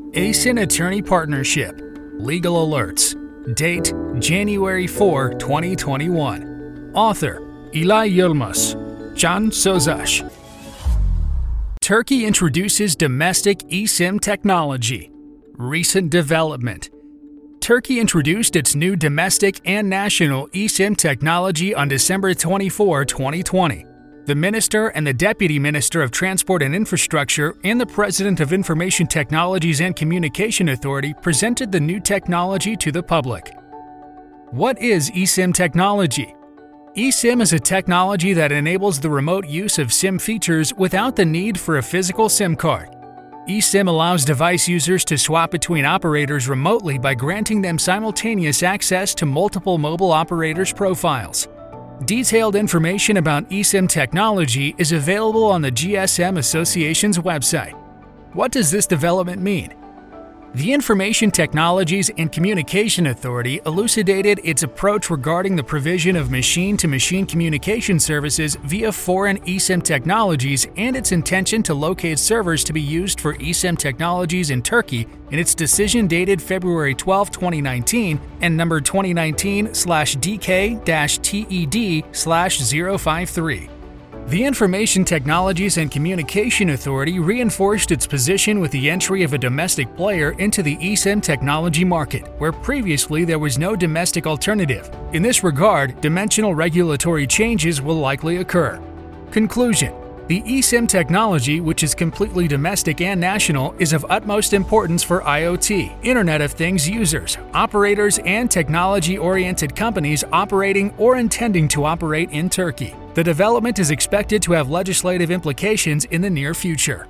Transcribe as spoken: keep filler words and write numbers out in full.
eSIM Attorney Partnership. Legal alerts. Date January fourth, twenty twenty-one. Author Eli Yilmaz. Can Sözdaş. Turkey introduces domestic eSIM technology. Recent development. Turkey introduced its new domestic and national eSIM technology on December twenty-fourth, twenty twenty. The Minister and the Deputy Minister of Transport and Infrastructure and the President of Information Technologies and Communication Authority presented the new technology to the public. What is eSIM technology? eSIM is a technology that enables the remote use of SIM features without the need for a physical SIM card. eSIM allows device users to swap between operators remotely by granting them simultaneous access to multiple mobile operators' profiles. Detailed information about eSIM technology is available on the G S M Association's website. What does this development mean? The Information Technologies and Communication Authority elucidated its approach regarding the provision of machine-to-machine communication services via foreign eSIM technologies and its intention to locate servers to be used for eSIM technologies in Turkey in its decision dated February twelfth, twenty nineteen and number twenty nineteen slash D K T E D slash zero five three. The Information Technologies and Communication Authority reinforced its position with the entry of a domestic player into the eSIM technology market, where previously there was no domestic alternative. In this regard, dimensional regulatory changes will likely occur. Conclusion: the eSIM technology, which is completely domestic and national, is of utmost importance for IoT, Internet of Things users, operators, and technology-oriented companies operating or intending to operate in Turkey. The development is expected to have legislative implications in the near future.